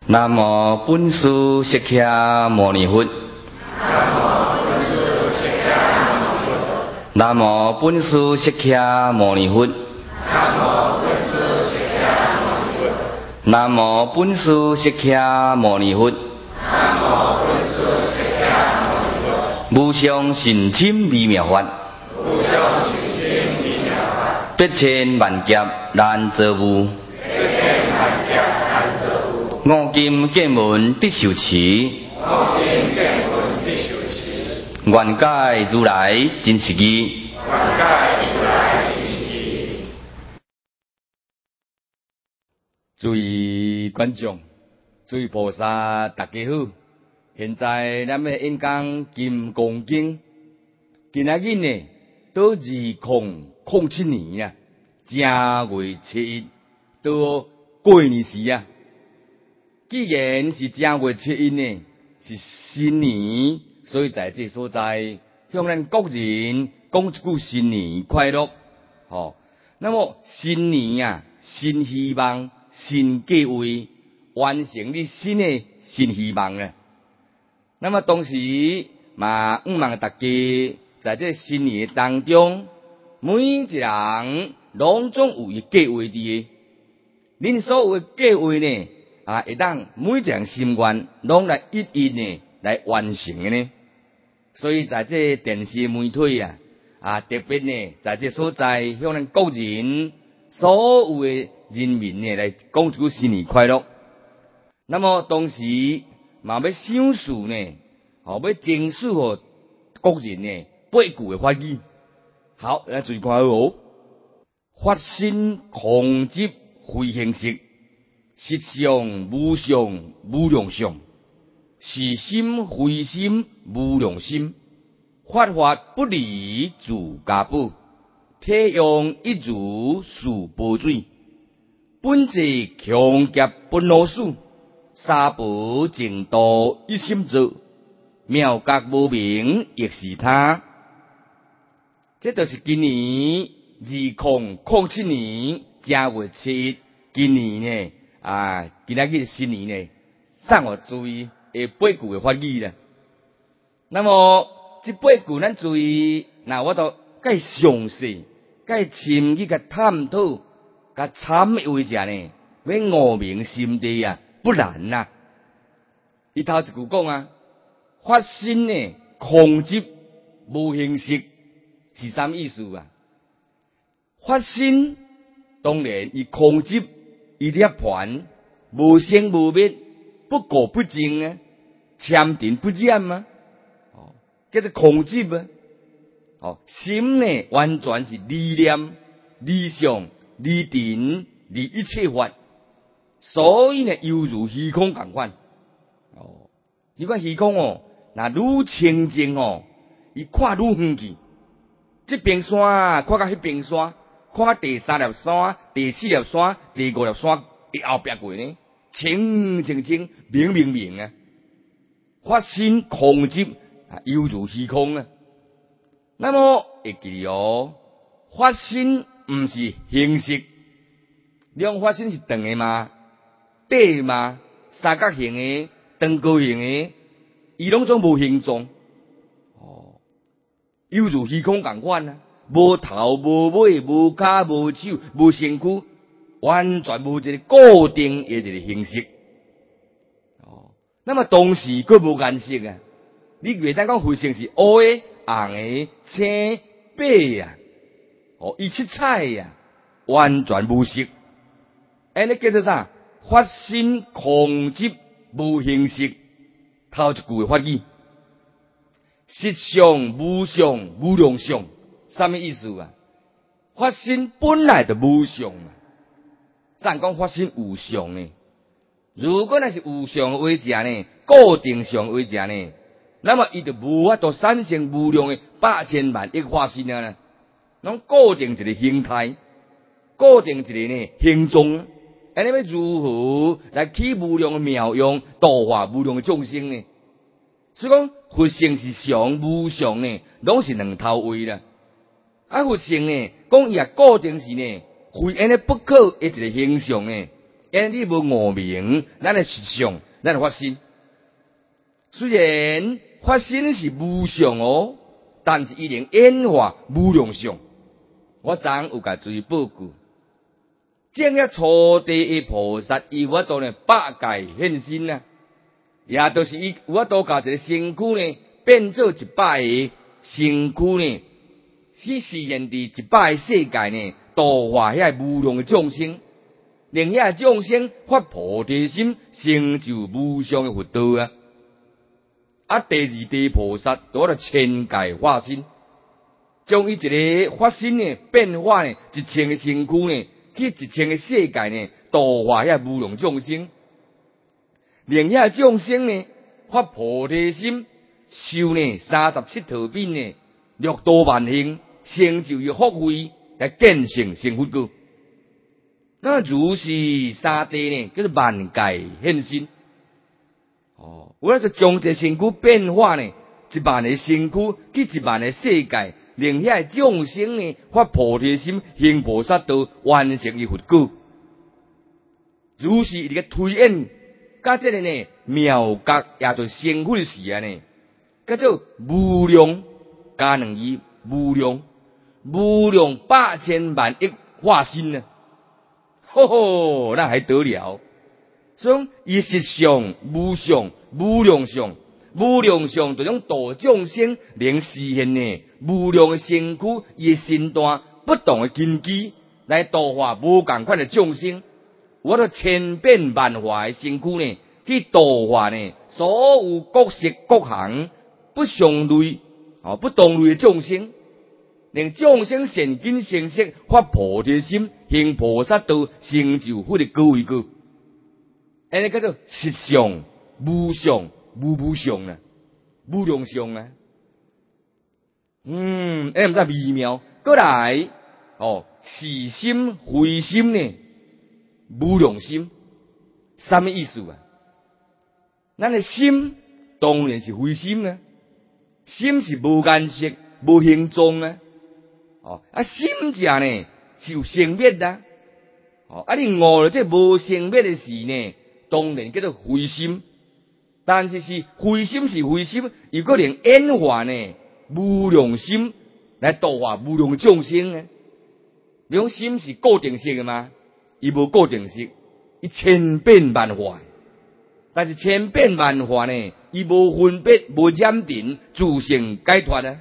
南无本师释迦牟尼佛。南无本师释迦牟尼佛。南无本师释迦牟尼佛。无上甚深微妙法，百千万劫难遭遇。五金见闻得受持，愿解如来真实义。诸位观众，诸位菩萨，大家好！现在咱要演讲《金刚经》，今仔日呢，到2007年啊，正月7日，到过年时啊。既然是正月7日呢，是新年，所以在这所在向咱国人讲一句新年快乐。那么新年啊，新希望，新计划，完成你新的新希望啊。那么同时嘛，希望大家在这新年当中，每一人拢总有伊计划伫的。恁所有的计划呢？会当每一项心愿拢来一一呢来完成的呢，所以在这电视媒体特别呢在这所在向咱国人所有的人民呢来讲一句新年快乐。那么同时嘛要想事呢，要争取互国人呢8句的法语。好，咱注意看好法身空寂非形式。实相无相无量相，是心非心无量心，法法不离自家宝，体用一如数宝水，本质强劫不老死，三宝净土一心做，妙觉无明亦是他。这就是今年2007年正月7日，今年呢。今仔日新年呢，送互注意的8句的法语啦。那么这8句咱注意，我都介详细、介深去甲探讨、甲参为者呢，要悟明心地不难呐。伊头一句讲法身呢空寂无形式是啥意思啊？法身当然伊空寂。伊涅槃无生无灭，不垢不净潜定不染叫做空寂心呢完全是离念、离相、离定、离一切法，所以呢犹如虚空同款你看虚空那愈清净伊看愈远去，这边山看到迄边山。看第3粒山、第4粒山、第5粒山伫后壁过呢，清清清、明明明法身空寂犹如虚空那么会记法身毋是形式，你讲法身是长的吗？短的吗？三角形的、长高形的，伊拢总无形状犹如虚空同款无头无尾无脚无手无身躯，完全无一个固定的一个形式那么同时佫无颜色你袂当讲佛性是黑的、红的、青、白伊七彩完全无色。安尼叫做啥？法身空寂无形式。头一句的法语，实相无相无量相。什么意思法身本来就无相咱讲法身有相呢？如果那是有相的为者呢，固定相为者呢，那么伊就无法度产生无量的8千万亿化身啦。拢固定一个形态，固定一个呢形状，安尼要如何来起无量的妙用，度化无量的众生呢？所以讲佛性是相无相呢，拢是两头位啦。佛性呢，讲伊固定是呢，非安尼不可的一个形象呢， 因你无悟明咱的实相，咱的发心。虽然发心是无相哦，但是伊能演化无量相。我昨有甲注意报告，正一初地的菩萨，伊有法度呢百界现身啊，也就是伊有法度甲一个身躯呢变做100个身躯呢，去实现伫100个世界呢，度化遐无量的众生，令遐众生发菩提心，成就无上的佛道啊！啊，第二地菩萨多了千界化身，将伊一个发心呢变化呢1000个身躯呢，去1000个世界呢，度化遐无量众生，令遐众生呢发菩提心，修呢37套品呢，六度万行，成就伊福慧来见性成佛果。那如是三地呢，叫做万界现身。有咱就将这身躯变化呢，10000个身躯去10000个世界，令遐众生呢发菩提心，行菩萨道，完成伊佛果。如是伊个推演，甲这个呢妙觉也就成佛时啊呢，叫做无量加2字，无量8千万亿化身呢，那还得了？所以伊实相无相无量相，无量相就种度众生，能实现呢无量的身躯，伊身段不同的根基来度化无共款的众生。我都千变万化的身躯呢，去度化呢所有各色各行不相类不同类的众生，令众生善根成熟，发菩提心，行菩萨道，成就佛的果位果。安尼叫做实相无相无相啊，无量相啊。毋知微妙。过来是心非心呢，无量心，什么意思啊？咱的心当然是非心啊，心是无颜色、无形状啊。心者呢是有生灭的你悟了这无生灭的事呢，当然叫做非心。但是非心是非心，又可能演化呢无量心来度化无量众生呢。这种心是固定性的吗？伊无固定性，伊千变万化。但是千变万化呢，伊无分别，无染尘，自性解脱啊。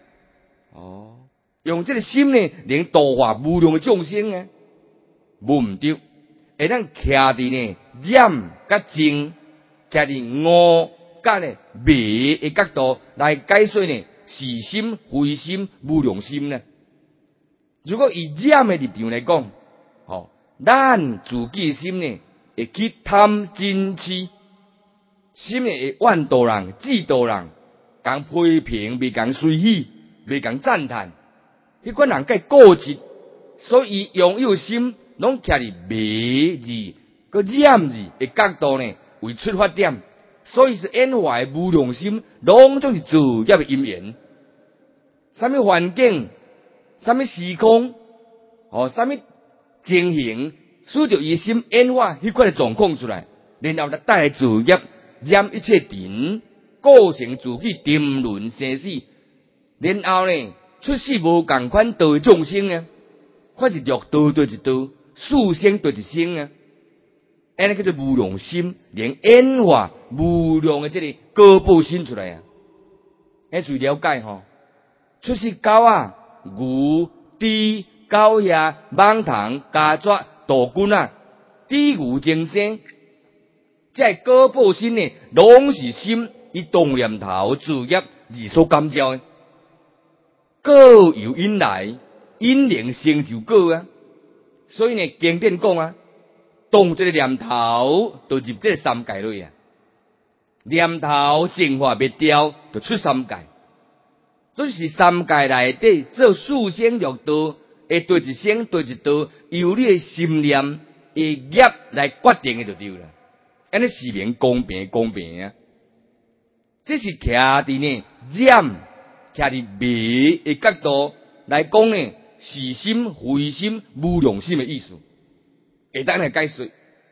用这个心呢，能度化无量的众生啊，无毋对。会咱徛伫呢染甲净，徛伫悟甲呢迷的角度来解说呢是心非心无量心呢。如果以染的立场来讲，咱自己的心呢会去贪嗔痴，心呢会怨妒人、嫉妒人，讲批评，未讲随喜，未讲赞叹。迄款人介固执，所以拥有心拢徛伫迷字、个染字的角度呢为出发点，所以是演化的无量心，拢总是自业的因缘。什么环境、什么时空、什么情形，使着伊心演化迄款的状况出来，然后来带来自业，染一切尘，构成自己沉沦生死，然后呢出世无共款道的众生啊，或是六道对一道，四生对一生啊，安尼叫做无量心，能演化无量的这个果报心出来啊。注意了解出世狗啊、牛、猪、狗鸭、蠓虫、家雀、杜鹃啊，猪牛精生，这果报心呢，拢是心以动念头自业而所感召的。果由因来，因能成就果啊。所以呢，经典讲啊，动这个念头，就入这个三界内啊。念头净化灭掉，就出三界。这是三界内底做四生六道，会对一生对一道，由你的心念的业来决定的就对了。安尼是明公平啊。这是徛伫呢染。徛伫迷的角度来讲呢，是心非心无量心的意思，会当来解说。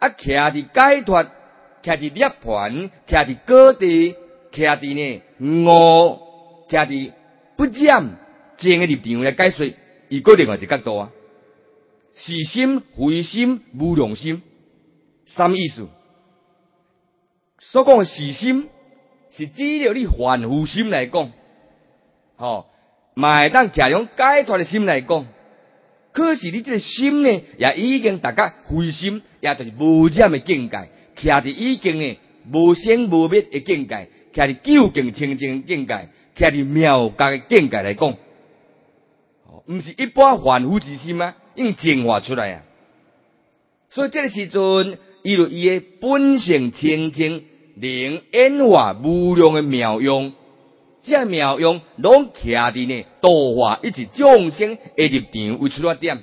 徛伫解脱，徛伫涅槃，徛伫果地，徛伫呢悟，徛伫不染正嘅立场来解说，伊个另外一个角度啊，是心、非心、无量心，三意思。所讲嘅是心，是指着你凡夫心来讲，嘛会当徛用解脱嘅心来讲。可是你这个心呢，也已经达到非心，也就是无染的境界，徛伫已经呢无生无灭的境界，徛伫究竟清净的境界，徛伫妙觉的境界来讲，毋是一般凡夫之心啊，已经净化出来啊。所以这个时阵，伊就伊的本性清净，能演化无量的妙用。这妙用拢徛伫呢度化一切众生的立场为出发点。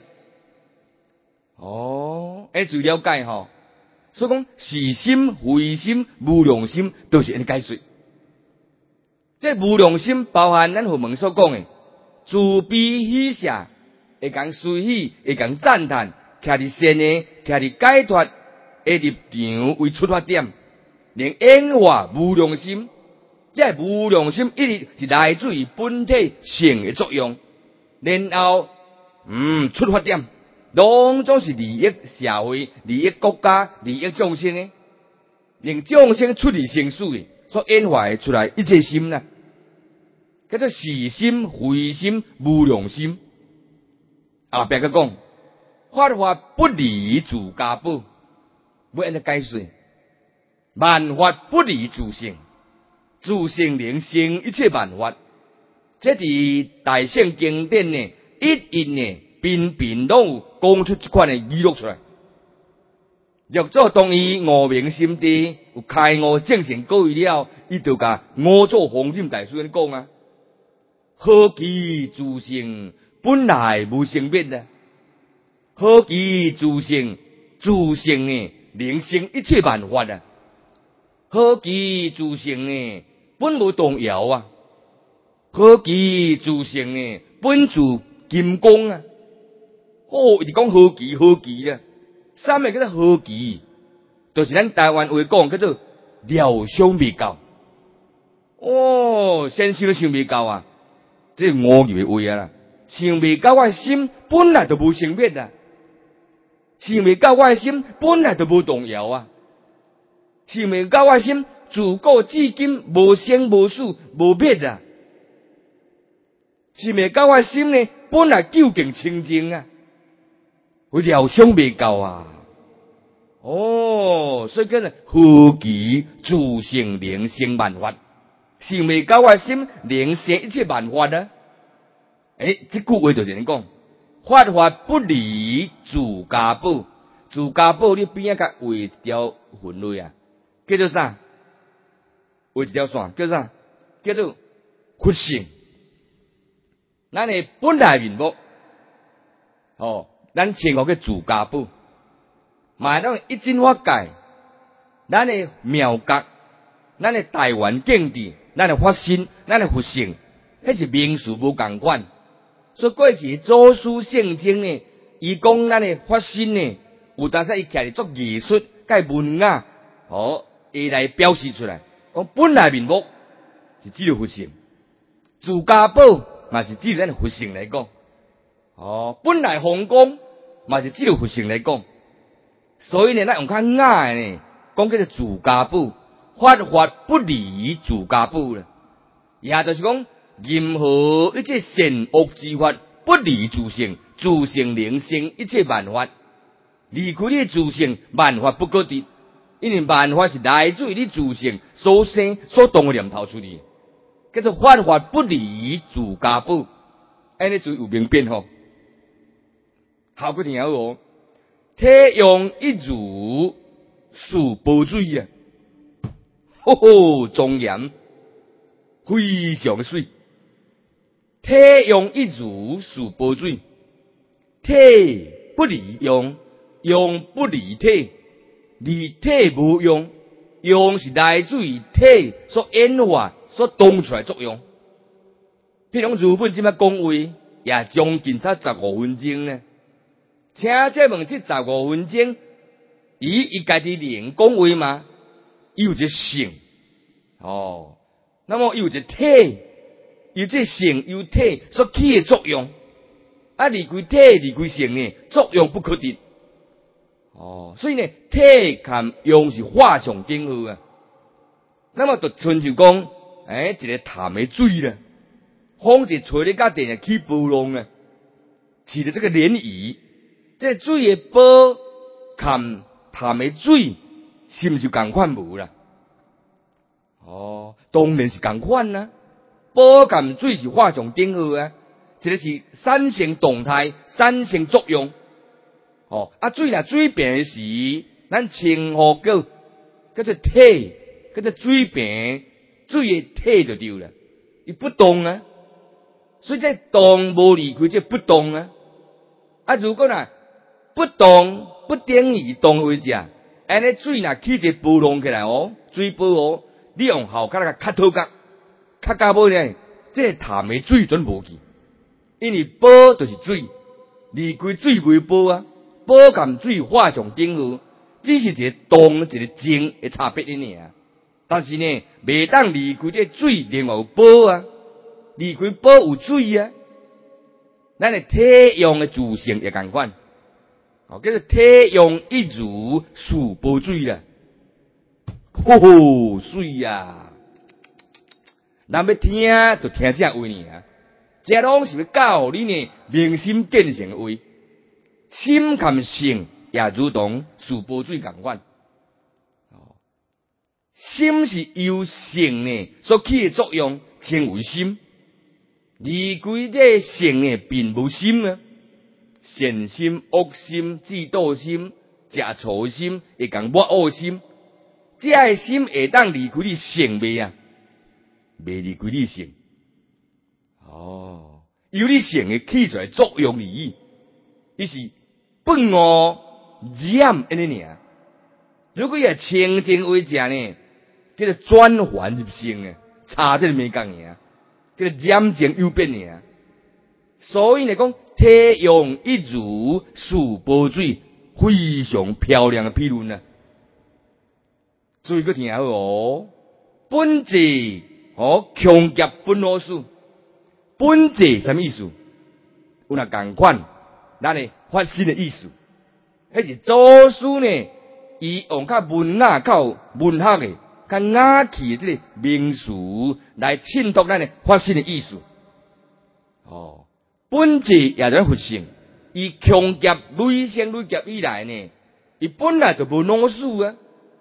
自了解吼。所以讲是心、非心、无量心，都是安尼解说。这无量心包含咱佛门所讲的慈悲喜舍，会讲随喜，会讲赞叹，徛伫善的，徛伫解脱的立场为出发点，能演化无量心。这无量心一直是来自于本体性的作用，然后出发点拢总是利益社会、利益国家、利益众生的，令众生出离生死的所演化出来一切心啦，叫做是心、非心、无量心。别个讲法法不离自家宝，要安怎解说？万法不离自性。自性能生一切万法，这伫大圣经典呢，一呢频频拢有讲出这款的语录出来。若做当伊悟明心地，有开悟正成果位了，伊就甲五祖弘忍大师人讲啊：何其自性本来无生灭啊！何其自性呢能生一切万法啊！何其自性呢本无动摇啊！何其自性呢本自金刚啊！一直讲何其何其啊！三个叫做何其，就是咱台湾话讲叫做料想未到。先生都想未到啊！这五字的话啊啦，想未到我的心本来就无生灭啊！想未到我的心本来就无动摇啊！想未到我的心自古至今无生无死无灭啊！想未到我的心呢，本来究竟清净啊！我料想未到啊！所以叫做何其自性能生万法，想未到我的心能生一切万法啊！这句话就是人讲，法法不离自家宝。自家宝你边仔甲画一条分类啊，叫做啥？画一条线叫啥？叫做佛性。咱的本来面目，咱称呼叫自家宝。嘛咱一真法界，咱的妙觉，咱的大圆境地，咱的法身，咱的佛性，迄是名词无共款。所以过去祖师圣经呢，伊讲咱的法身呢，有当时伊徛伫做艺术、甲文雅，会来表示出来。讲本来面目是指着佛性，自家宝嘛是指着咱的佛性来讲。本来宏光嘛是指着佛性来讲。所以呢，咱用较雅的呢，讲叫做自家宝，法法不离自家宝啦。也就是讲，任何一切善恶之法不离自性，自性能生一切万法。离开你的自性，万法不可得，因为万法是来自于你自性所生所动的念头出嚟，叫做法法不离自家宝。安尼就有明辨吼，效果挺好。体用一如数宝水啊，庄严，非常水。体用一如数宝水，体不离用，用不离体，离体无用，用是来自于体所演化所动出来作用。譬如日本即摆讲话，也将近差15分钟呢。请这问这15分钟， 伊家己灵讲话嘛，伊有一个性，那么伊有一个体，有这性有体所起的作用，离开体离开性呢，作用不可得。所以呢，体含用是画上顶好啊。那么就亲像讲，一个潭的水啦，风一吹咧甲电起波浪啊，起的这个涟漪，这水的波含潭的水，是毋是共款无啦？当然是共款啦。波含水是画上顶好啊，这个是产生动态，产生作用。水若水平时，咱称呼叫做体，叫做水平，水的体就对了。伊不动啊，所以这动无离开这不动啊。如果若不动不等于动为者，安尼水若起一个波浪起来水波你用后脚来卡头角，卡到尾呢，这潭的水准无去，因为波就是水，离开水为波啊。波含水画上顶好，只是一个动一个静的差别尔。但是呢，未当离开这水，另外有波啊，离开波有水啊。咱的体用的自性也共款，叫做体用一如数波水啦。水啊！咱要听就听这话尔，这拢是要教你呢明心见性的话。心含性也如同数波水共款，心是由性呢所起的作用，称为心。离开这性呢，并无心啊。善心、恶心、嫉妒心、食醋心，会共抹恶心，这个心会当离开你性未啊？未离开你性。由你性的起出来作用而已，伊是本我染安尼尔。如果也清净为者呢，叫做转还入性啊，差这个没讲尔，叫做染净有变尔。所以来讲，体用一如数波水，非常漂亮的批论啊。注意个听好本质强夹本我数，本质什么意思？有那共款，咱的发心的意思，迄是祖师呢，伊用较文雅、较文学的、较雅气的这个名词来衬托咱的发心的意思。本质也是佛性，伊强夹累生累劫以来呢，伊本来就无老死啊。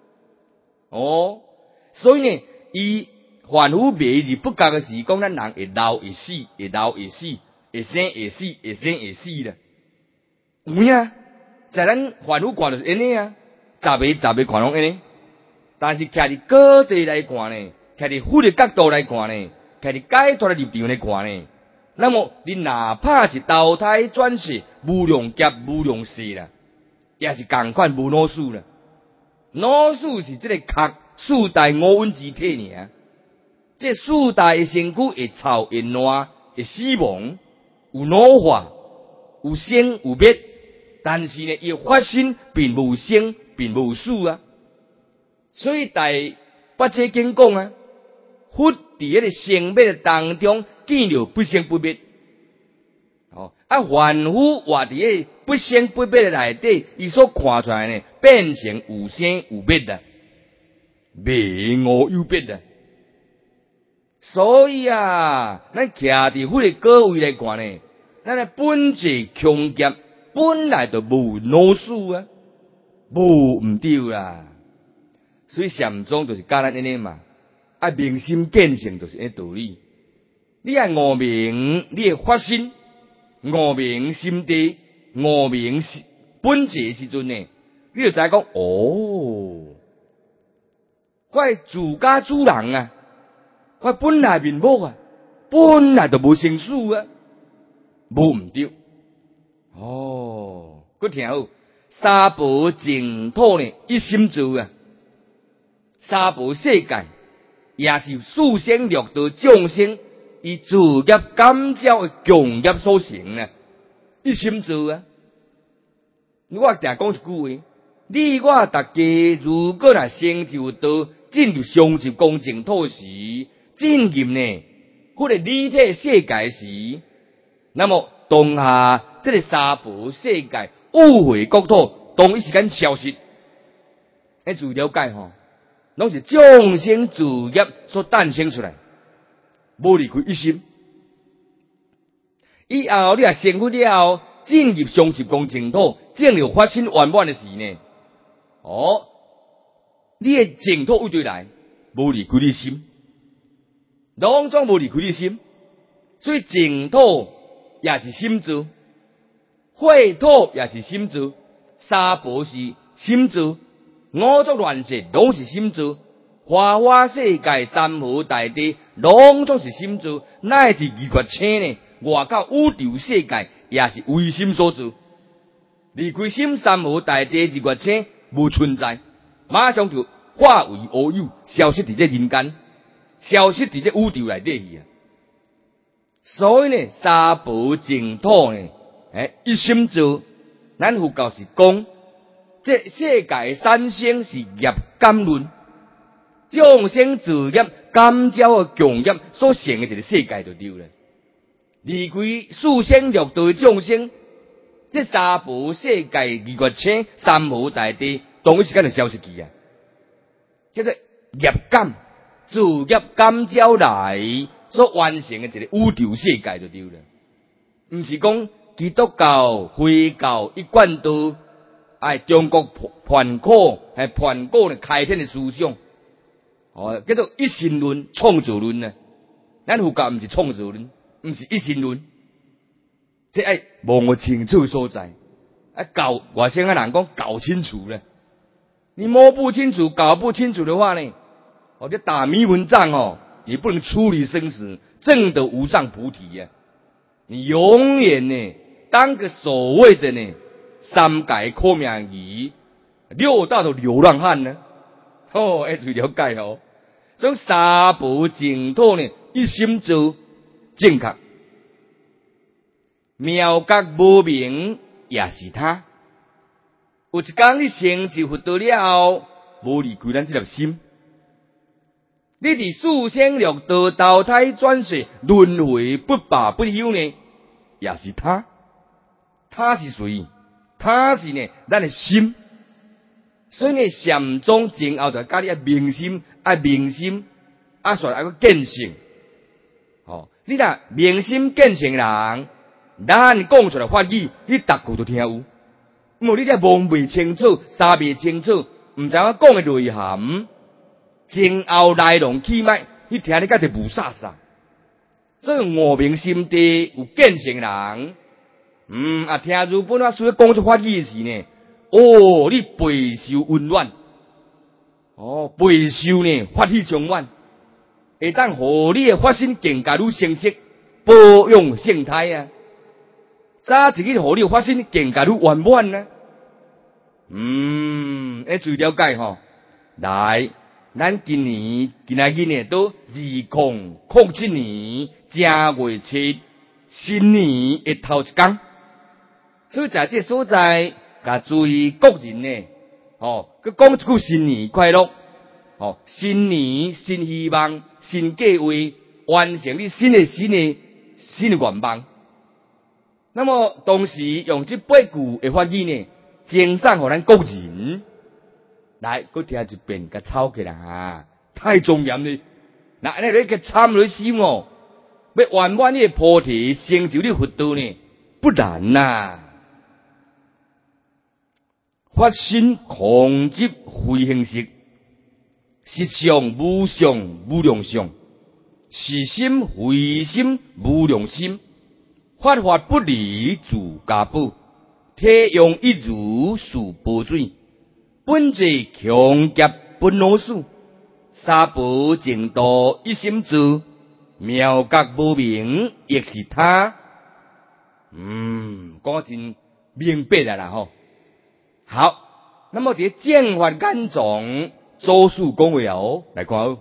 所以呢，伊凡夫别是不觉的是讲，咱人会老会死，会老会死，会生会死，会生会死啦。有影，在咱凡夫看就是安尼啊，杂个看拢安尼。但是徛伫高地来看呢，徛伫佛的角度来看呢，徛伫解脱的立场来看呢，那么你哪怕是投胎转世无量劫无量世啦，也是共款无老死啦。老死是这个壳四大五蕴之体尔，这四大的身躯会臭会烂会死亡，有老化，有生有灭，但是呢，伊发生并无生并无死啊。所以第八节经讲啊，佛伫迄个生灭当中见到不生不灭。凡夫活伫迄不生不灭的内底，伊所看出来呢，变成有生有灭的，灭我有别的。所以啊，咱徛伫佛的果位来看呢，咱的本质强劫本来就无老死啊，无毋对啦。所以禅宗就是教咱安尼嘛，明心见性就是安道理。你爱悟明，你会发心。悟明心地，悟明本质的时阵呢，你就知讲我自家主人啊，我本来面目啊，本来就无生死啊，无毋对。佮听好，三宝净土呢，一心做啊，三宝世界也是四生六道众生。以自业感召的强业所成啊，一心做啊！我定讲一句话， 你我大家如果若成就道，进入上集公净土时，进入呢，或者立体世界时，那么当下这个三宝世界误会国土，同一时间消失。自了解吼，拢是众生自业所诞生出来，无离开一心。以后你若成佛了，进入上集公净土，正有发生圆满的事呢。你的净土为对来，无离开你心，拢总无离开你心，所以净土也是心住，秽土也是心住，三宝是心住，五浊乱世拢是心住，花花世界三河大地拢总是心住，乃至二月星呢，外到宇宙世界也是为心所住。离开心，三河大地二月星无存在，马上就化为乌有，消失伫这人间，消失伫这宇宙内底去啊！所以呢，三宝净土呢，一心住，咱佛教是讲，这世界三生是业感论，众生自业感召的共业所成的一个世界就对了。离开四生六道的众生，这三宝世界二月星三河大地，同一时间就消失去啊！叫做业感，自业感召来所完成的一个宇宙世界就对了。唔是讲基督教、回教一贯道，中国盘古的开天的思想，叫做一神论、创造论呢。咱佛教唔是创造论，唔是一神论，这摸清楚所在。搞外省人讲搞清楚了，你摸不清楚、搞不清楚的话呢，这打迷蚊帐也不能出离生死，证得无上菩提呀。你永远呢，当个所谓的呢三界苦命鱼，六道的流浪汉呢。去了解所以三宝净土呢，一心做正确，妙觉无明也是他。有一天你成就佛道了，无离开咱这粒心。你伫四生六道投胎转世轮回不罢不休呢，也是他。他是谁？他是呢咱的心。所以呢，禅宗前后就教你明心，明心，说个见性。你若明心见性人，咱讲出来法语，你逐句都听有。无你摸未清楚，查未清楚，唔知我讲的内涵，前后来龙去脉，你听你甲就无煞煞。所以悟明心地有见性人，听如本我需讲出法语时呢，你备受温暖，备受呢法喜充满，会当互你的发心更加愈成熟，保养性态啊。早一日互你发心更加愈圆满呢。注意了解来，咱今仔日呢都2007年正月7新年的头一天，所以在这所在，甲注意国人呢，佮讲一句新年快乐，新年新希望，新计划，完成你新的愿望。那么同时用这8句的法语呢，赠送给咱国人。来，佮听一遍，佮抄起来太庄严了。那安尼你佮参落心要圆满你的菩提，成就你佛道呢，不然呐。法身空即非形式，实相无相无量相，是心非心无量心，法法不离自家宝，体用一如数波水，本质强劫不老死，三宝净土一心住，妙觉无明亦是他。讲真明白啦好，那么这正法眼藏祖师讲话来看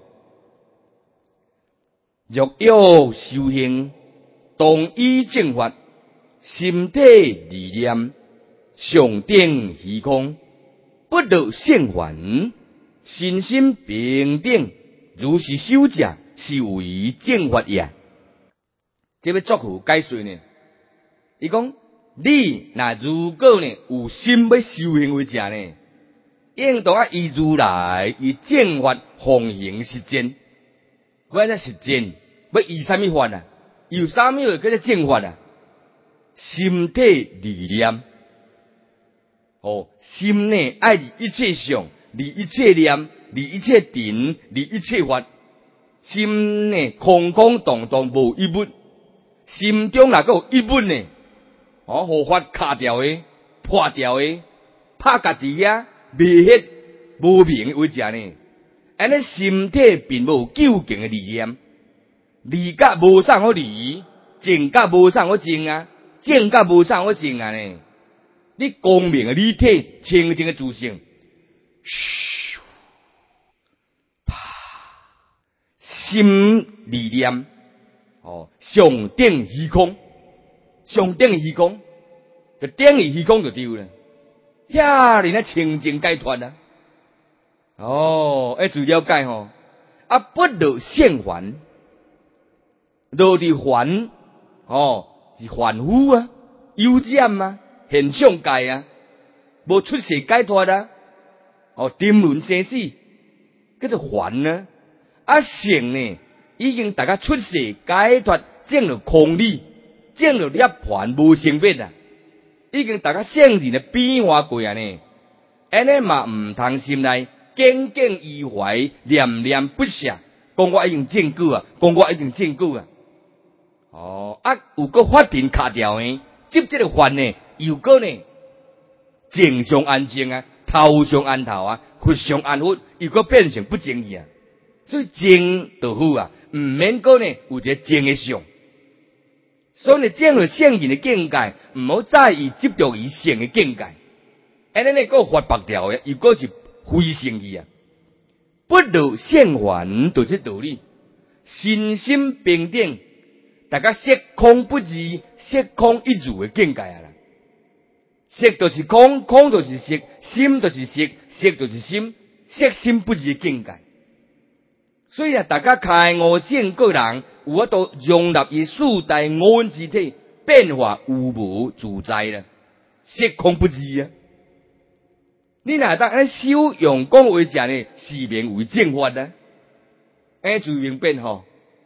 若要修行，当依正法，心体理念上顶虚空， 不得现还，身心平等，如是修者，是为正法也。这要作何解说呢？伊讲，你如果呢有心要修行为者呢，应当以如来以正法奉行实践。我在实践，要以什么法啊？有什么叫做正法啊？心体理念，心呢爱离一切相，离一切念，离一切定，离一切法。心呢空空荡荡无一物，心中若有一物呢，互法卡掉的、破掉的、拍家己遐未迄无明为者呢？安尼心体并无究竟的理念，离甲无啥好离，正甲无啥好正啊，正甲无啥好正啊呢？你光明的理体，清净的自性，嘘，啪，心理念，上顶虚空，上顶虚空，就顶于虚空就对了。遐人清净解脱啊！要注意了解吼，不得现还，落地还，是凡夫啊，有染啊，现象界啊，无出世解脱啊，沉沦生死，叫做还啊。成呢，已经大家出世解脱，证了空理，证了涅槃无生灭啊，已经大家圣人的变化过啊呢，安尼嘛唔通心内耿耿于怀，念念不舍，讲我已经证据啊，讲我已经证据啊。有个法庭卡掉呢，接这个法呢，又个呢，正上安正啊，头上安头啊，佛上安佛，又个变成不正义啊。所以正就好啊，唔免个呢有一个正的相。所以呢，正了圣人的境界，唔好在意执着于圣的境界。安尼呢个发白条的，又个是非圣义啊。不得现还，就这道理。身心平等，大家色空不二，色空一如的境界啊啦。色就是空，空就是色，心就是色，色就是心，色心不二的境界。所以大家开悟见个人，有法度容纳于四大五蕴之体，变化有无自在啦，色空不二啊。你若当安修用讲为者呢，是名为正法啊。就明白吼，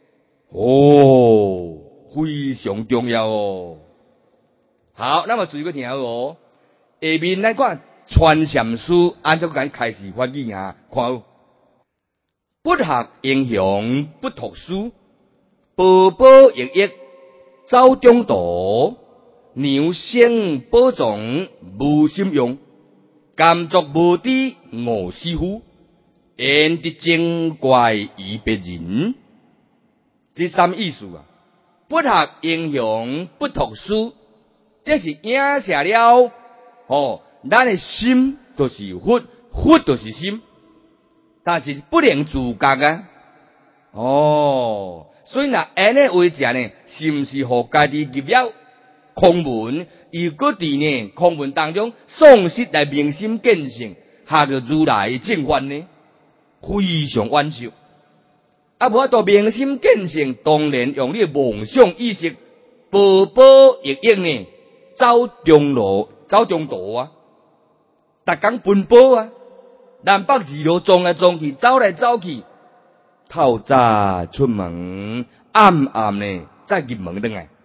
非常重要哦。好，那么注意个听好下面来看传禅师按照咱开始发语啊，看不学英雄不读书，步步役役走中道，牛声保重无心用，甘作无知我师傅，言得精怪于别人。这什么意思啊？不学英雄不读书，这是影射了咱的心就是佛，佛就是心，但是不能自觉啊。所以那安尼为者呢，是不是互家己入了空门，又搁伫呢空门当中丧失来明心见性，学着如来的正法呢？非常惋惜。无法度明心见性，当然用你的梦想意识，步步役役呢，走中路，走中道啊，逐工奔波啊，南北二路撞来撞去，走来走去，透早出门，暗暗呢再入门转来。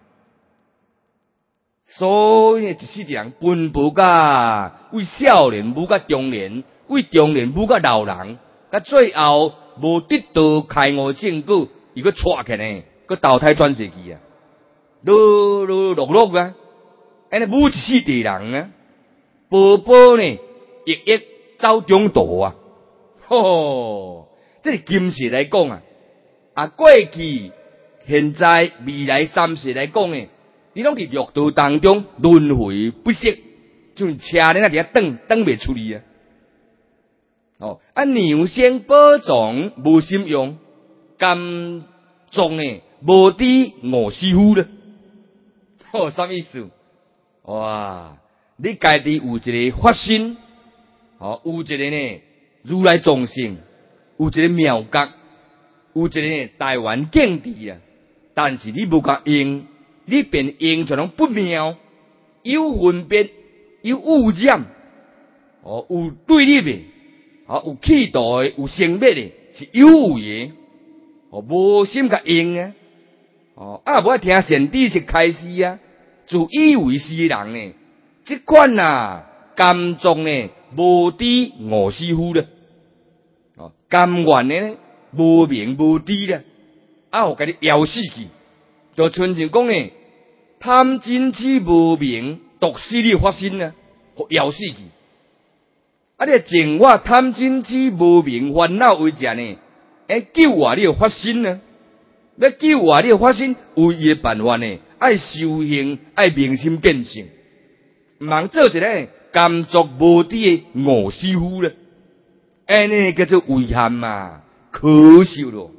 所以一世人奔波甲为少年舞甲中年，为中年舞甲老人，甲最后无得到开悟证据，伊个错起呢，个投胎转世去啊，落落啊，安尼舞一世地人啊，步步呢役役走中道啊，这是今世来讲啊，过去、现在、未来三世来讲呢，你拢伫六道当中轮回不息，就是车你那底下蹬袂出去啊。牛声保重无心用，甘种呢无知我师傅了。什么意思？哇！你家己有一个发心， 有一个呢如来藏性，有一个妙觉，有一个呢台湾境地啊。但是你无甲用，你便用就拢不妙，有分别，有污染，有对立的，有企图的，有生灭的，是有为的，无心甲用啊。无听善知识开示啊，自以为是的人呢，即款甘作呢无知误师傅了，甘愿呢无明无知了，互甲你枵死去，就亲像讲呢，贪嗔痴无明，毒死你发心啊，互枵死去。你净化贪嗔痴无明烦恼为者呢，救活你的发心呢。要救活你的发心，唯一的办法呢，爱修行，爱明心见性，毋通做一个甘作无知的误师傅了。安尼叫做遗憾嘛，可惜咯。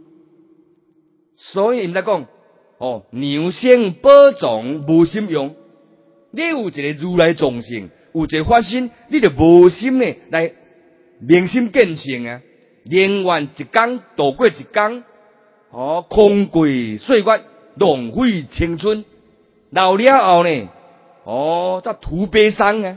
所以毋知讲，牛性宝藏无心用。你有一个如来藏性，有一个发心，你就无心呢来明心见性啊。宁愿一天度过一天。空过岁月，浪费青春，老了后呢，则徒悲伤啊！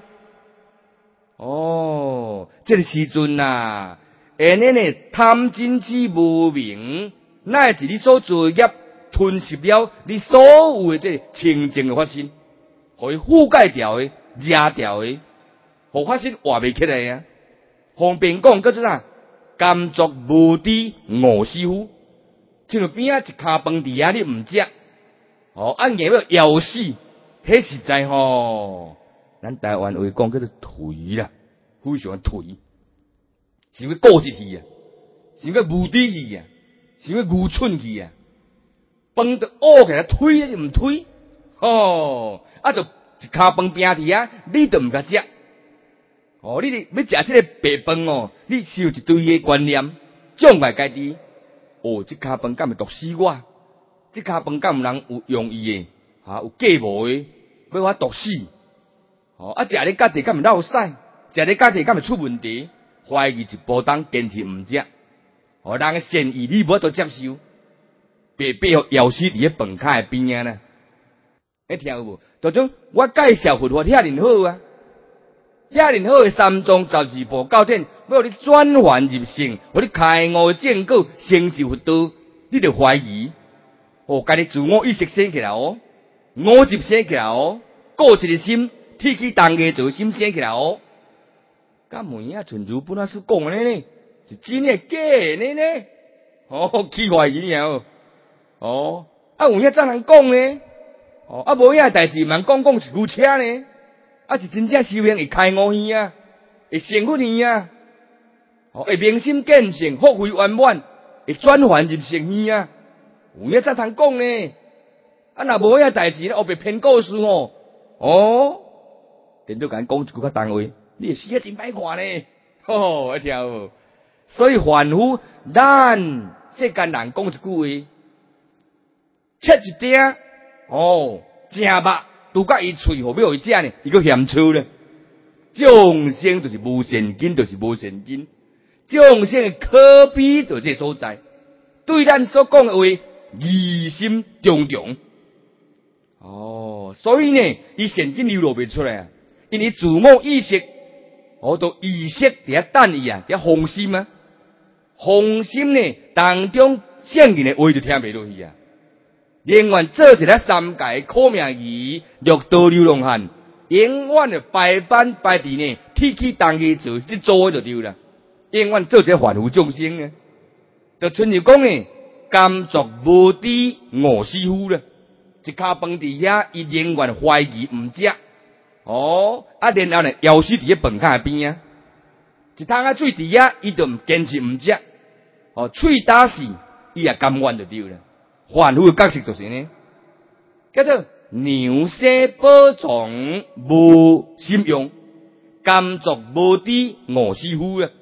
这个时阵安尼呢，贪嗔痴无明，乃是你所做业吞噬了你所有的这清净的发心，互伊覆盖掉的、压掉的，互发心活袂起来啊！方便讲，叫做啥？甘作无知误师傅。像边一骹饭伫遐，你毋食，硬要枵死，迄实在咱台湾话讲叫做颓啦，非常颓，想要过日去啊，想要无底去啊，想要愚蠢去啊，饭都饿起来推就毋推，就一骹饭拼伫遐，你都毋甲食，你要食这个白饭你受一堆的观念，障碍家己。这骹饭敢会毒死我？这骹饭敢有人有用意的？有计谋的，要我毒死？食咧家己敢会落屎？食咧家己敢会出问题？怀疑一波当坚持毋食，人的善意你无法度接受，白白枵死伫咧饭卡的边啊！你听有无？就种我介绍佛法遐尼好啊，遐尼好的三藏十二部教典。要你转凡入圣，互你开悟正果，成就佛道，你就怀疑，家己自我意识生起来我执生起来过一个心，铁起当个做心生起来甲门啊，纯如本来是讲的呢，是真的假的呢？去怀疑了有影怎人讲呢？无影代志蛮讲是牛车呢？是真正修行会开悟去啊，会成佛去啊？会明心见性，福慧圆满，会转凡入圣去啊！有影怎通讲呢？若无影代志咧，别骗故事电都甲讲一句较重话，你死啊真歹看呢！一条，所以凡夫咱世间人讲一句话，切一点正肉，拄甲伊喙互要伊食呢，伊阁嫌臭咧。众生就是无善根，就是无善根。众生的可比就这所在，对咱所讲的话疑心重重。所以呢，伊善根流露袂出来啊，因为自我意识，都意识伫遐等伊啊，伫遐放心啊，放心呢当中圣人的话就听袂落去啊。宁愿做一个三界苦命鱼，六道流浪汉，永远的百般百地呢，铁起当去做，即做就对啦。永远做一个凡夫众生呢，就亲像讲呢，甘作无知误师傅啦。一骹饭伫遐，伊宁愿怀疑毋食，然后呢，枵死伫咧饭卡边啊。一桶水伫遐，伊就毋坚持毋食，喙打死，伊也甘愿就对啦。凡夫的角色就是呢，叫做牛生宝藏无心用，甘作无知误师傅啊。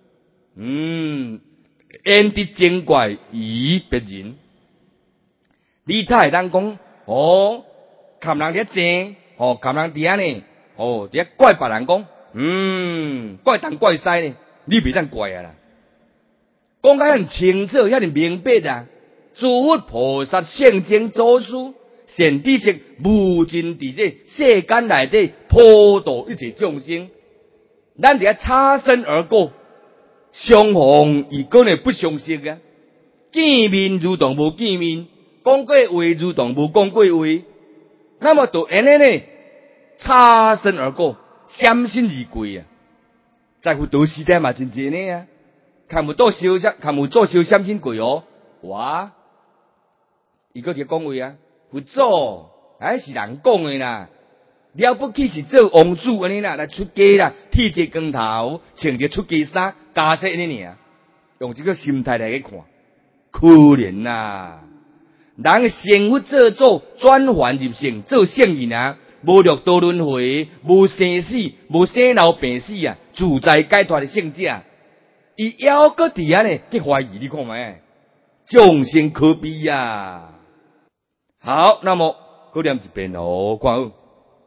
言之精怪以别人，你他会当讲看人伫遐争，看人伫遐呢，伫遐怪别人讲， 怪东怪西呢，你袂当怪啊啦。讲甲遐清楚，遐明白啊！诸佛菩萨、圣僧祖师、善知识，无尽伫这世间内底普度一切众生。咱伫遐擦身而过，相逢亦可能不相识啊！见面如同无见面，讲过话如同无讲过话，那么就安尼呢？擦身而过，相心而过啊！在乎读时代嘛，真济呢啊！看不到修相，看不做修相心过哦。哇！伊个伫讲话啊，佛祖还是人讲的啦。了不起是做王子安尼啦，来出家啦，剃一光头，穿一出家衫，加色安尼尔。用这个心态来去看，可怜呐！人的生活做主，转换入圣，做圣人啊，无六道轮回，无生死，无生老病死啊，自在解脱的圣者，伊还搁伫遐呢，去怀疑你看觅，众生可悲啊！好，那么搁念一遍哦，看好。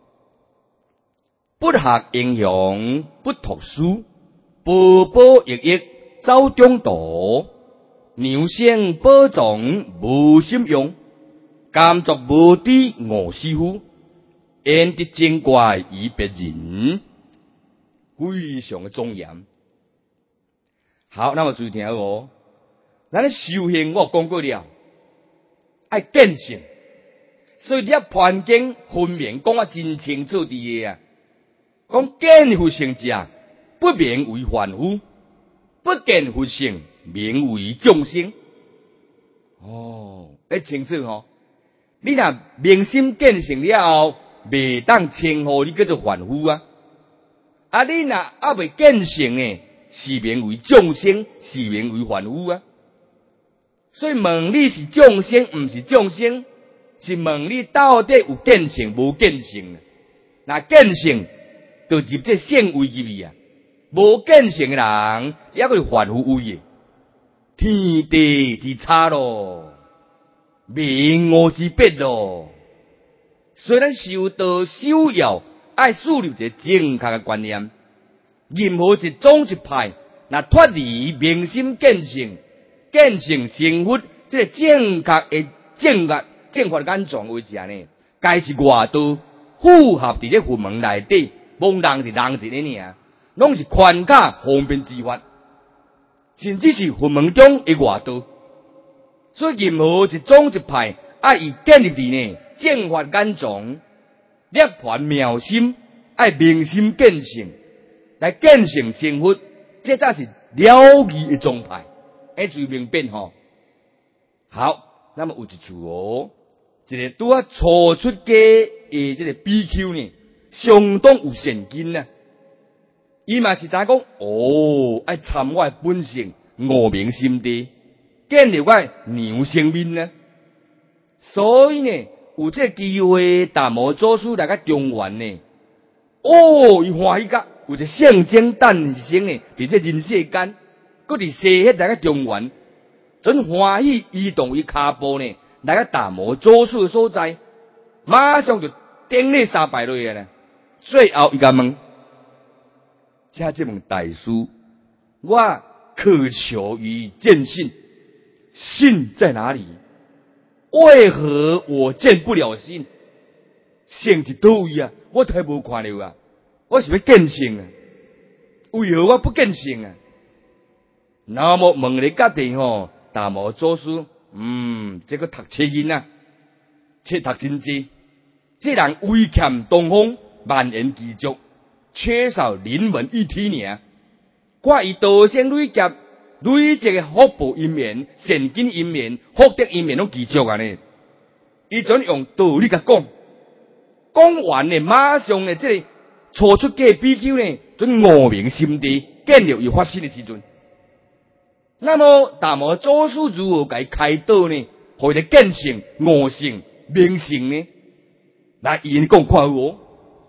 不学英雄不读书，步步役役走中途。牛声宝藏无心用，甘作无知误师傅。焉得精怪于别人？非常的庄严。好，那么注意听哦。咱咧修行我讲过了，爱见性，所以你盘经分明讲啊真清楚伫个啊。讲见佛性者，不名为凡夫；不见佛性，名为众生。哦，清楚吼！你若明心见性了后，未当称呼你叫做凡夫啊！啊，你若还未见性呢，是名为众生，是名为凡夫啊！所以问你是众生，毋是众生，是问你到底有见性无见性？那见性。就入这圣位入去啊！无见性的人，也个凡夫位的，天地之差咯，明悟之别咯。虽然修道修要，爱树立一个正确的观念，任何一种一派，那脱离明心见性、见性生活，这个正确的正法眼状为者呢，该是外道符合伫这佛门内底。蒙人是人一个尔，拢是宽假方便之法，甚至是佛门中的外道。所以任何一种一派，爱以建立伫呢正法眼中，涅槃妙心，爱明心见性，来见性生活，这才是了义的宗派。最明白吼。好，那么有一处哦，一个拄啊初出家的这个比丘呢。相当有善根啊！伊嘛是知讲哦，爱参我本性，悟明心地，建立我牛生命呢。所以呢，有这机会，达摩祖师来个中原呢。哦，伊欢喜甲有一圣僧诞生呢，伫这人世间，搁伫西迄来个中原，准欢喜移动伊骹步呢，来个达摩祖师的所在，马上就顶礼三拜落去了。最后一个问，这问大师，我渴求于见性，性在哪里？为何我见不了性？性伫倒位啊？我太无看了啊！我是要见性啊？为何我不见性啊？那么问你家己吼，达摩祖师，这个读册人啊，册读真济，这人唯欠东方。万言积足，缺少临门一体尔。我以道生累劫累积的福报因缘、善根因缘、福德因缘拢积足啊呢。伊准用道理甲讲，讲完呢，马上呢，这个初出家比丘呢，准悟明心地，见了有发生的时阵。那么达摩祖师如何给开导呢？或者见性、悟性、明性呢？来，伊讲看好哦。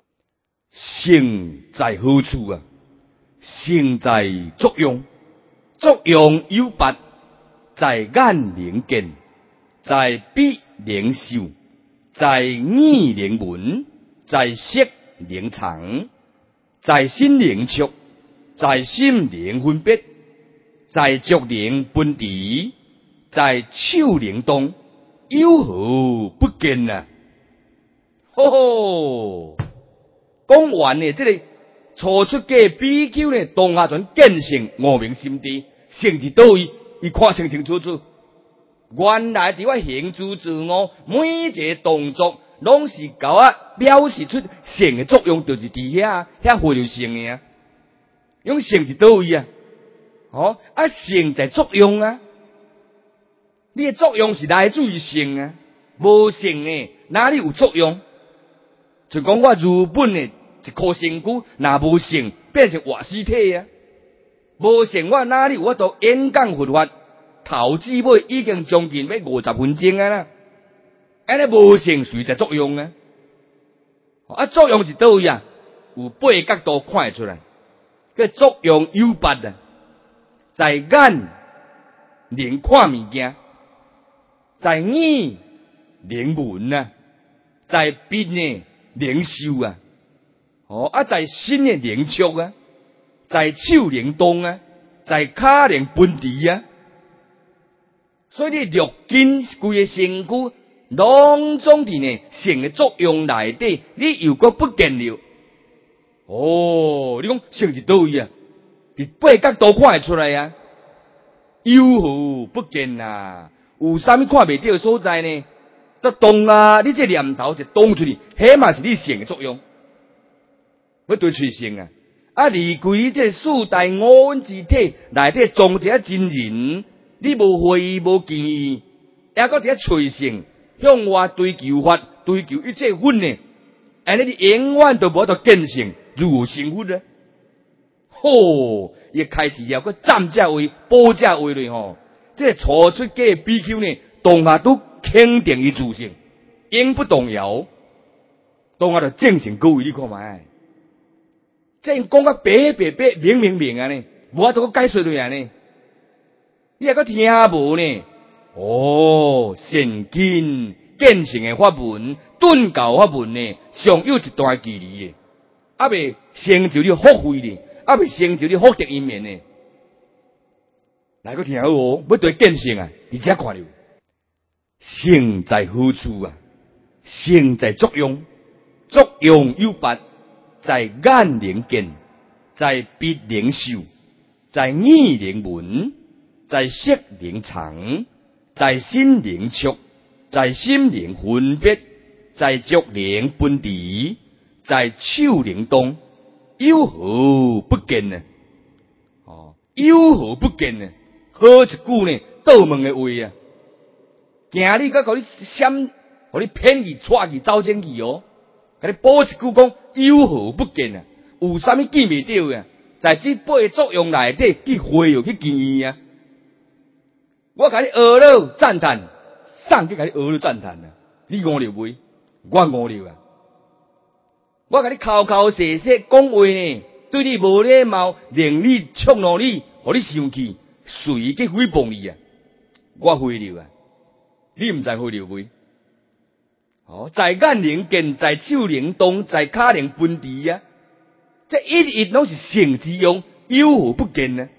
性在何处啊？性在作用，作用有八，在眼能见，在鼻能嗅，在耳能闻，在色能尝， 在心灵触，在心灵分别，在足灵分离，在手灵动，有何不见啊？吼吼！讲完呢，这个初出家比丘呢，当下全见性无明心地，性是倒位，伊看清清楚楚。原来伫我行住自我，每一个动作，拢是甲我表示出性的作用，就是伫遐回流性的啊。用性是倒位啊？性在作用啊。你的作用是来自于性啊，无性呢，哪里有作用？就讲我原本的一颗身躯，若无性，变成活尸体啊。无性，我哪里有法度演讲佛法？头至尾已经将近要50分钟啊啦，安尼无性随在作用啊，作用是倒位啊？有8角度看会出来，个作用有别啊，在眼能看物件，在耳能闻啊，在鼻呢能嗅啊，在身的能触啊，在手能动啊，在脚能分离啊。所以你六根规个身躯，拢总伫呢性的作用内底，你又搁不见了。你讲性是倒位啊？伫8角度看会出来啊？有何不见啊？有啥物看袂到的所在呢？得动啊！你这念头就动出去，迄嘛是你性的作用。要对随性啊！离开这四大五蕴之体内底，装一个真人。你无怀疑，无建议，也搁伫遐随性向外追求法，追求一切分呢？安尼你永远都无法度见性，如何成佛呢？伊开始要搁站这位、保这位嘞吼。这初出家比丘呢，当下都肯定伊自性，永不动摇。当下就正成各位，你看卖，这讲甲白明啊呢，无法度解说落来呢。你还搁听无呢？善根见性的法门、顿教法门呢，尚有一段距离的，未成就你福慧呢，未成就你福德因缘呢。来搁听好哦，要对见性啊，你遮看着，性在何处啊？性在作用，作用有别，在眼能见，在鼻能嗅，在耳能闻。在色能尝，在心能触，在心能分别，在足能分离，在手能动，有何不见呢？有何不见呢？好一句呢，倒问的话啊！今日甲你闪，互你骗去、带去、走进去哦！甲你补一句讲，有何不见啊？有啥物见袂到啊？在这8作用内底去回去建议啊！我甲你学了赞叹，上去甲你学了赞叹啊！你误了袂？我误了啊！我甲你口口声声讲话呢，对你无礼貌，令你触怒你，互你生气，随去诽谤你啊！我会了啊！你毋知会了袂？在眼能见，在手能动，在脚能分离啊！这一拢是性之用，有何不见呢？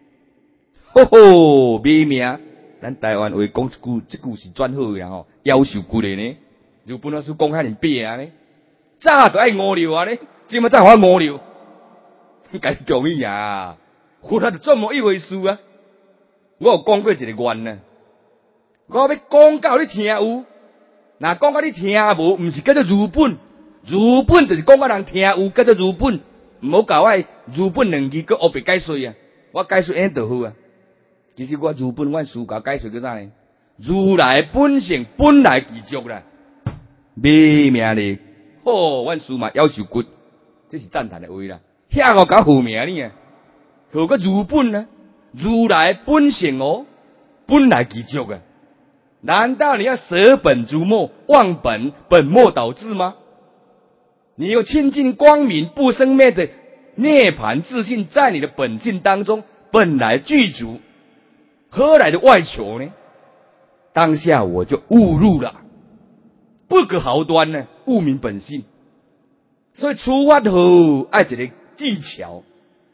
美名。咱台湾话讲这句是转好呀吼，夭寿骨的呢。日本老师讲遐尼白啊呢，早就爱五流啊呢，今麦再还五流，该讲伊呀，佛法就这么一回事啊。我有讲过一个愿啊，我要讲到你听有，若讲到你听无，毋是叫做如本，如本就是讲到人听有，叫做如本，毋好教我如本2字搁黑白解说啊，我解说安就好啊。其实我如本阮师教解说叫啥呢？如来本性本来具足啦，美名咧！阮师嘛夭寿骨，这是赞叹的话啦。遐个搞好名呢？何个如本呢？如来本性本来具足啊！难道你要舍本逐末、忘本末倒置吗？你有清净光明不生灭的涅槃自信在你的本性当中本来具足。何来的外求呢？当下我就悟入了，不可毫端呢，悟明本性。所以出发后爱一个技巧。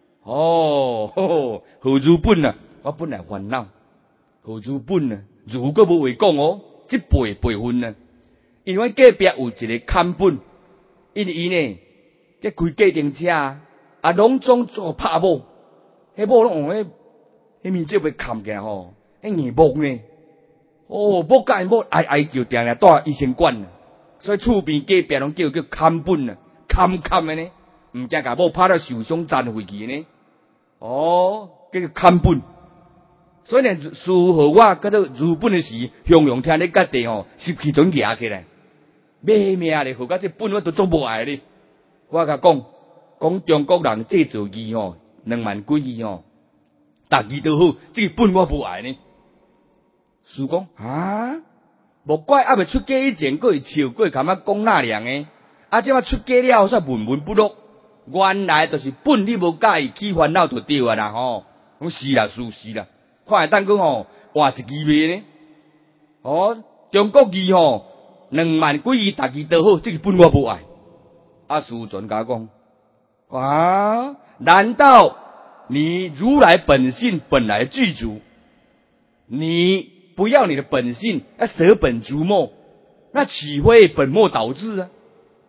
何如本啊？我本来烦恼，何如本啊？如果无话讲哦，这辈分啊，因为隔壁有一个看本，因为伊呢，在开计程车啊，拢总做拍某，迄某拢用迄面罩要看起来吼，迄硬木呢，木甲木哀叫定定带医生管，所以厝边隔壁拢叫看本啊，看的呢，唔惊甲某拍到受伤残废去呢，叫看本。所以呢，事后我叫做日本的时，雄雄听你家己失去准举起来，买命咧，互到这本我都做无爱咧。我甲讲中国人制造机2万几亿逐字都好，这个本我无爱呢。师讲无怪还未出家以前，佫会笑，佫会感觉讲那样诶。即摆出家了后，煞文文不落。原来就是本你无介意起烦恼就对啊啦讲是啦，是啦。看下等讲换一支卖呢。中国字2万几亿逐字都好，这个本我无爱。师尊甲我讲难道你如来本性本来具足，你不要你的本性，要舍本逐末，那岂会本末倒置啊？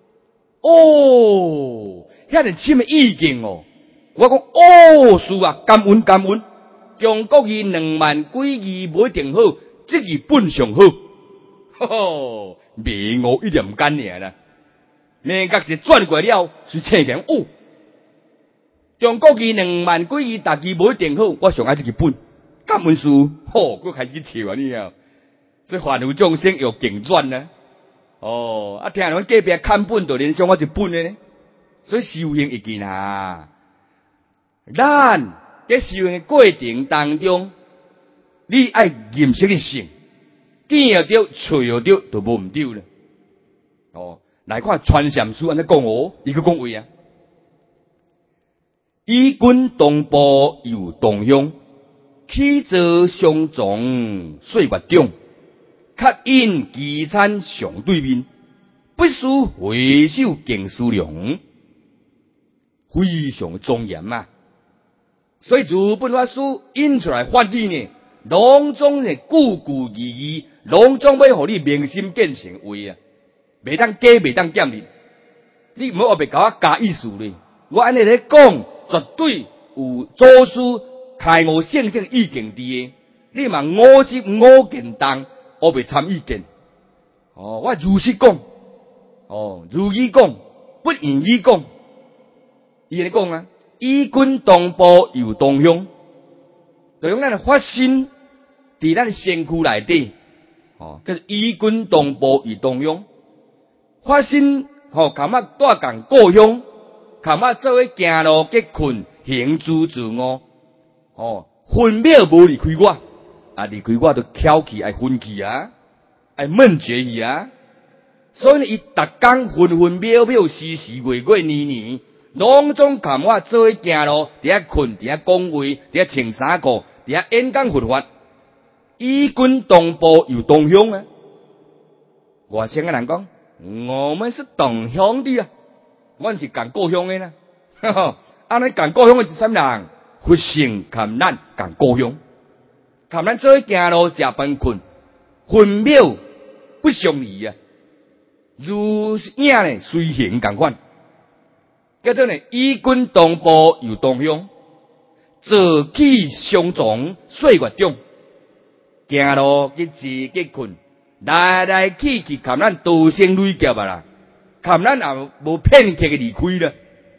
遐尼深的意境我讲是啊，感恩。中国字2万几字不一定好，这个本上好。迷我一点唔干尔啦。命格一转过了，是青强中国字2万几字，逐字无一定好，我上爱这个本。感恩书，佫开始去笑啊！你啊，所以凡有众生要竞转呢。听人隔壁看本，就联想我一本的呢。所以修行一件咱在修行的过程当中，你爱认识的性，见得到、找得到，就无唔对了。来看传禅师安尼讲伊个讲话啊，以君同步又同乡，起坐相撞岁月中，客饮饥餐相对面，不输回首敬思量，非常庄严啊！所以日本法师引出来法理呢，拢总呢句句义义，拢总要互你明心见性话啊！袂当加，袂当减哩。你唔好别甲我加意思咧。我安尼咧讲，绝对有祖师开悟圣正意见伫诶。你嘛五执五见当，我袂参意见。我如实讲，如意讲，不言语讲。伊咧讲以君同步又同乡，就用咱诶发心伫咱身躯内底，叫做以君同步又同乡。发心含啊带共故乡，含啊做伙行路结困，行诸自我，分秒无离开我，离开我就翘起爱分去啊，爱闷绝去啊。所以呢，伊逐工分分秒秒、时时月月年年，拢总含我做伙行路，伫遐困，伫遐讲话，伫遐穿衫裤，伫遐演讲佛法，以君同步又同乡啊。外省个人讲。我们是同乡的啊，我是共故乡的呢。安尼共故乡的是什么人？佛性含咱共故乡，含咱做行路食饭困，分秒不相离啊。如影呢随形共款，叫做呢以君同步又同乡，坐起相撞岁月中，行路去吃去困。来来去去，看咱多生累劫啊啦，看咱也无片刻嘅离开啦。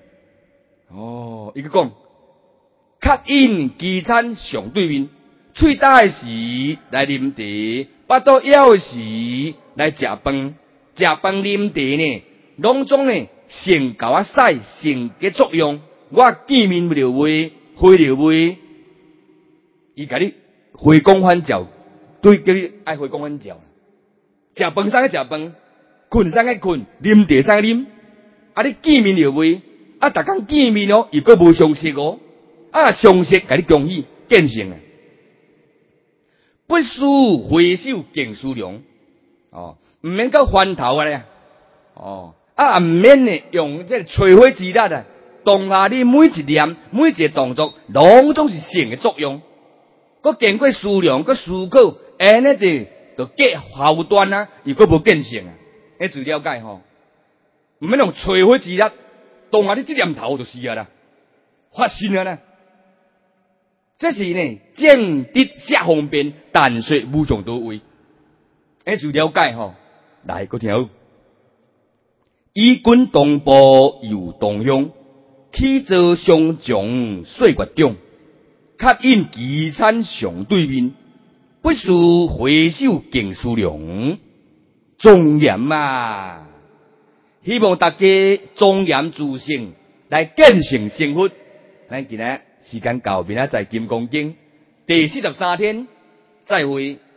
伊个讲，客饮饥餐相对面，喙打时来啉茶，巴肚枵时来食饭，食饭啉茶呢，拢总呢先甲我使先嘅作用，我见面不了话，回了话，伊甲你回光返照，对叫你爱回光返照。食饭上去食饭，困上去困，啉茶上去啉。你见面就会，逐工见面又搁无相识相识甲你恭喜见性不输回首敬思量毋免到翻头咧毋免呢用这吹火之力当下你每一念、每一个动作，拢总是性的作用。佮经过思量、佮思考，安尼就结后端啊，伊佮无见性啊。你自了解吼，毋免用吹火之力，当下你这念头就是啊啦，发生啊啦。这是呢，见得下方便，但说无上到位。你自了解吼，来佮听好。以军东部又东乡，起造相将岁月中，恰因奇产相对面，不是回首敬思量，庄严啊！希望大家庄严自性来见性成佛。咱今日时间到，明仔载金刚经第43天，再会。